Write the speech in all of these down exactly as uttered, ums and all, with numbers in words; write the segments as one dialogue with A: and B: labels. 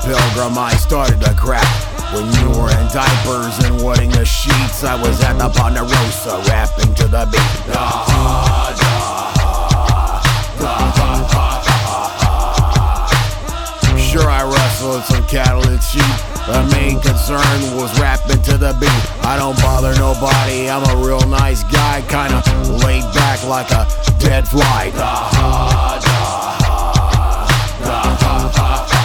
A: Pilgrim, I started to crack. When you were in diapers and wetting the sheets, I was at the Ponderosa rapping to the beat. Da ha da ha, da ha ha ha. Sure, I wrestled some cattle and sheep. The main concern was rapping to the beat. I don't bother nobody, I'm a real nice guy, kinda laid back like a dead fly. Da ha da ha, da ha ha ha.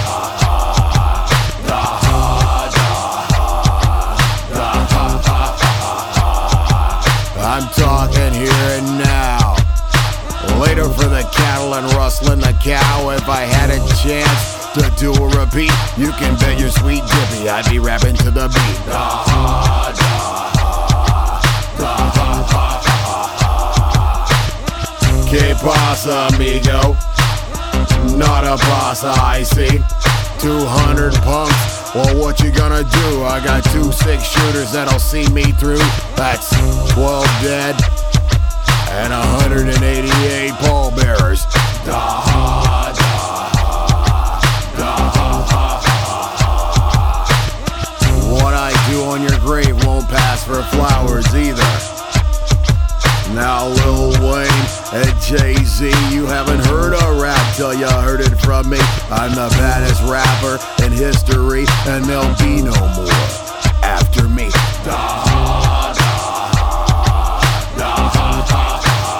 A: I'm talking here and now. Later for the cattle and rustling the cow. If I had a chance to do a repeat, you can bet your sweet dippy I'd be rapping to the beat. Da ha da ha, da ha ha ha. Que pasa, amigo? Not a pasa, I see. two hundred punks. Well, what you gonna do? I got two six shooters that'll see me through. That's twelve dead and one hundred eighty-eight pallbearers. Da ha da ha, da ha ha ha. What I do on your grave won't pass for flowers either. Now Lil Wayne and Jay-Z, you haven't heard a rap till you heard it from me. I'm the baddest rapper in history, and there'll be no more after me. Da ha da ha, da ha ha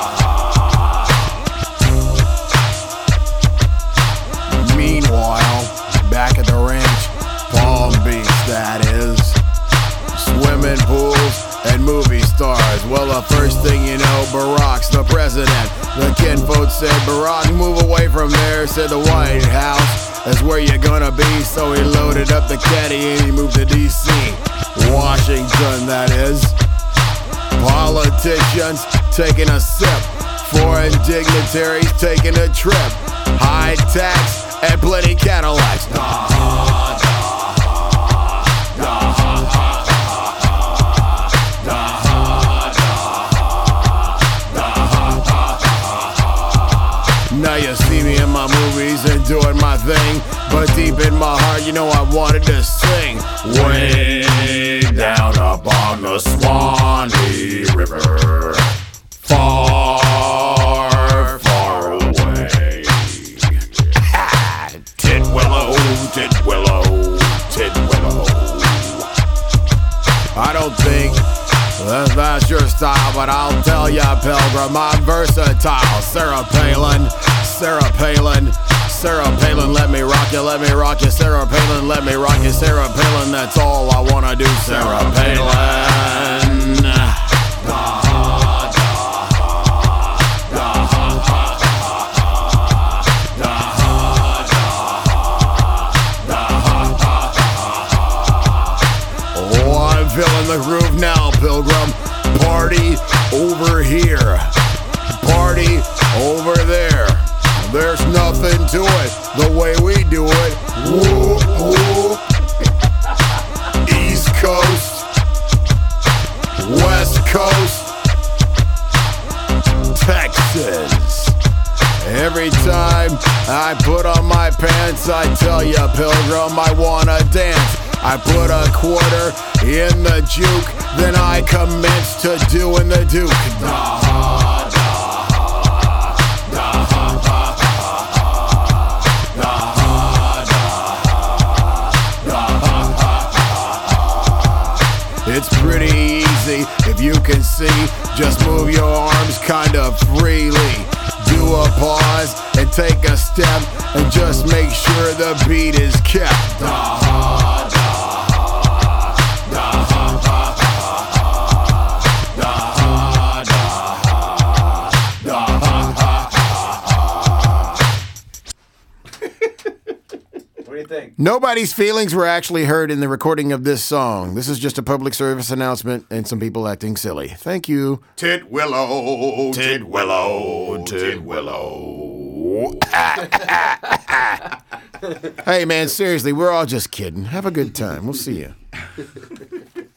A: ha. Meanwhile, back at the ranch, Palm Beach that is, swimming pools and movie stars. Well, the first thing you know, Barack's the president. The kinfolk said, Barack, move away from there. Said the White House is where you're gonna be. So he loaded up the caddy and he moved to D C Washington, that is. Politicians taking a sip, foreign dignitaries taking a trip, high tax and plenty Cadillacs. Da ha da ha, da ha ha. Now you see me in my movies and doing my thing, but deep in my heart, you know I wanted to sing. Way down up on the Swanee River, far, far away. Ha! Titwillow, Titwillow, Titwillow. I don't think that that's your style, but I'll tell ya, Pilgrim, I'm versatile. Sarah Palin, Sarah Palin, Sarah Palin, let me rock you, let me rock you. Sarah Palin, let me rock you. Sarah Palin, that's all I wanna do. Sarah Palin. Da ha da ha, da ha ha ha, da ha da ha, da ha ha ha. Oh, I'm feeling the groove now, Pilgrim. Party over here, party over there. There's nothing to it the way we do it. Woo, woo. East Coast, West Coast, Texas. Every time I put on my pants, I tell ya, Pilgrim, I wanna dance. I put a quarter in the juke, then I commence to doing the duke. Da ha da ha, da ha ha ha, da ha da ha, da ha ha ha. It's pretty easy if you can see. Just move your arms kind of freely. Do a pause and take a step, and just make sure the beat is kept. Da ha da. Nobody's feelings were actually heard in the recording of this song. This is just a public service announcement and some people acting silly. Thank you.
B: Titwillow, Titwillow, Titwillow.
A: Hey, man, seriously, we're all just kidding. Have a good time. We'll see you.